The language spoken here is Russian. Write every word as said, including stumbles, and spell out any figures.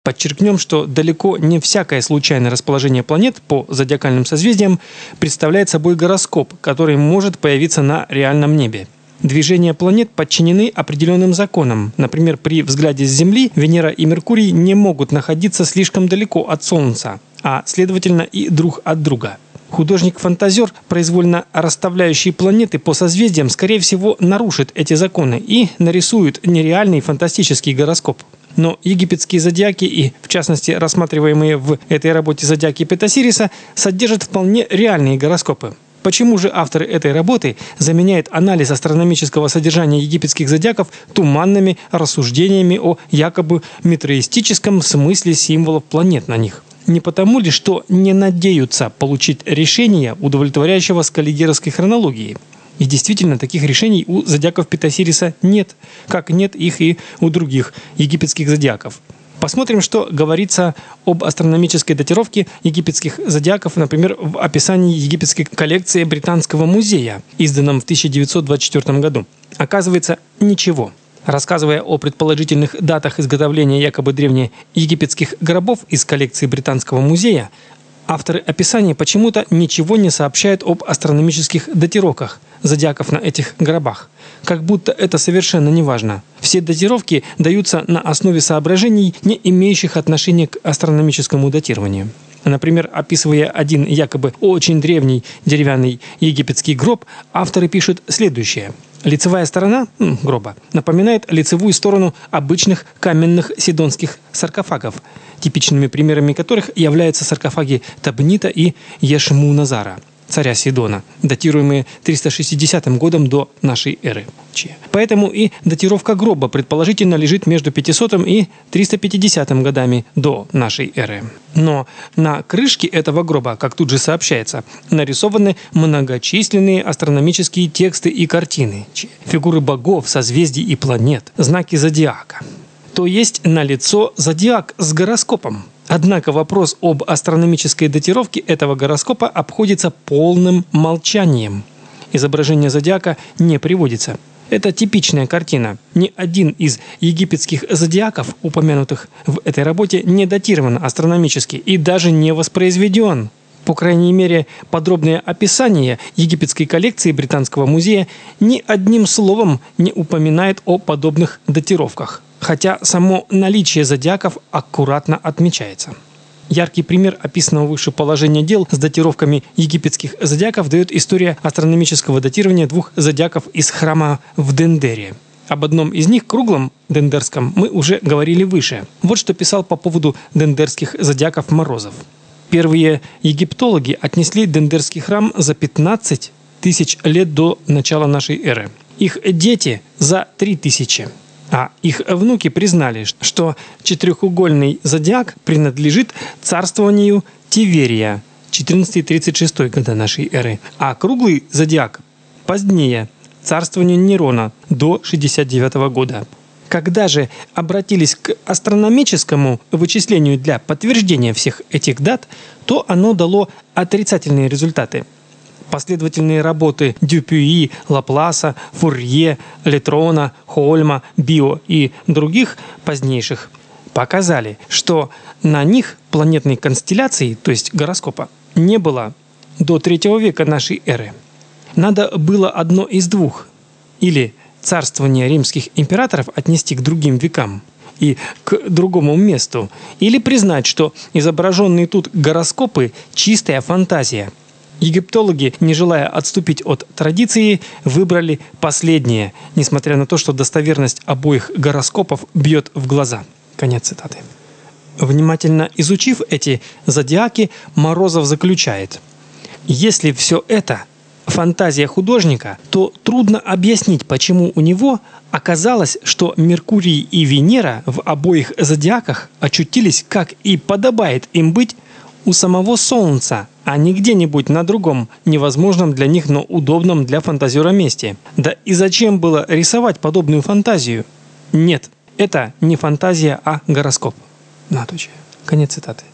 Подчеркнем, что далеко не всякое случайное расположение планет по зодиакальным созвездиям представляет собой гороскоп, который может появиться на реальном небе. Движения планет подчинены определенным законам. Например, при взгляде с Земли Венера и Меркурий не могут находиться слишком далеко от Солнца, а следовательно и друг от друга. Художник-фантазер, произвольно расставляющий планеты по созвездиям, скорее всего, нарушит эти законы и нарисует нереальный фантастический гороскоп. Но египетские зодиаки и, в частности, рассматриваемые в этой работе зодиаки Петасириса, содержат вполне реальные гороскопы. Почему же авторы этой работы заменяют анализ астрономического содержания египетских зодиаков туманными рассуждениями о якобы метеористическом смысле символов планет на них? Не потому ли, что не надеются получить решение, удовлетворяющего скаллигеровской хронологии? И действительно, таких решений у зодиаков Петасириса нет, как нет их и у других египетских зодиаков. Посмотрим, что говорится об астрономической датировке египетских зодиаков, например, в описании египетской коллекции Британского музея, изданном в тысяча девятьсот двадцать четвёртом году. Оказывается, ничего. Рассказывая о предположительных датах изготовления якобы древнеегипетских гробов из коллекции Британского музея, авторы описания почему-то ничего не сообщают об астрономических датировках зодиаков на этих гробах. Как будто это совершенно не важно. Все датировки даются на основе соображений, не имеющих отношения к астрономическому датированию. Например, описывая один якобы очень древний деревянный египетский гроб, авторы пишут следующее. Лицевая сторона м, гроба напоминает лицевую сторону обычных каменных сидонских саркофагов, типичными примерами которых являются саркофаги Табнита и Ешму-Назара, царя Сидона, датируемые триста шестидесятым годом до нашей эры. Поэтому и датировка гроба предположительно лежит между пятисотым и триста пятидесятым годами до нашей эры. Но на крышке этого гроба, как тут же сообщается, нарисованы многочисленные астрономические тексты и картины, фигуры богов, созвездий и планет, знаки зодиака. То есть налицо зодиак с гороскопом. Однако вопрос об астрономической датировке этого гороскопа обходится полным молчанием. Изображение зодиака не приводится. Это типичная картина. Ни один из египетских зодиаков, упомянутых в этой работе, не датирован астрономически и даже не воспроизведен. По крайней мере, подробное описание египетской коллекции Британского музея ни одним словом не упоминает о подобных датировках, хотя само наличие зодиаков аккуратно отмечается. Яркий пример описанного выше положения дел с датировками египетских зодиаков дает история астрономического датирования двух зодиаков из храма в Дендере. Об одном из них, круглом дендерском, мы уже говорили выше. Вот что писал по поводу дендерских зодиаков Морозов. Первые египтологи отнесли Дендерский храм за пятнадцать тысяч лет до начала нашей эры. Их дети за три тысячи. А их внуки признали, что четырехугольный зодиак принадлежит царствованию Тиверия, четырнадцатый-тридцать шестой года нашей эры, а круглый зодиак позднее, царствованию Нерона, до шестьдесят девятого года. Когда же обратились к астрономическому вычислению для подтверждения всех этих дат, то оно дало отрицательные результаты. Последовательные работы Дюпюи, Лапласа, Фурье, Летрона, Хольма, Био и других позднейших показали, что на них планетной констелляции, то есть гороскопа, не было до третьего века нашей эры. Надо было одно из двух. Или царствование римских императоров отнести к другим векам и к другому месту, или признать, что изображенные тут гороскопы – чистая фантазия. Египтологи, не желая отступить от традиции, выбрали последнее, несмотря на то, что достоверность обоих гороскопов бьет в глаза. Конец цитаты. Внимательно изучив эти зодиаки, Морозов заключает: если все это фантазия художника, то трудно объяснить, почему у него оказалось, что Меркурий и Венера в обоих зодиаках очутились, как и подобает им быть, у самого Солнца, а не где-нибудь на другом, невозможном для них, но удобном для фантазера месте. Да и зачем было рисовать подобную фантазию? Нет, это не фантазия, а гороскоп. Наточие. Конец цитаты.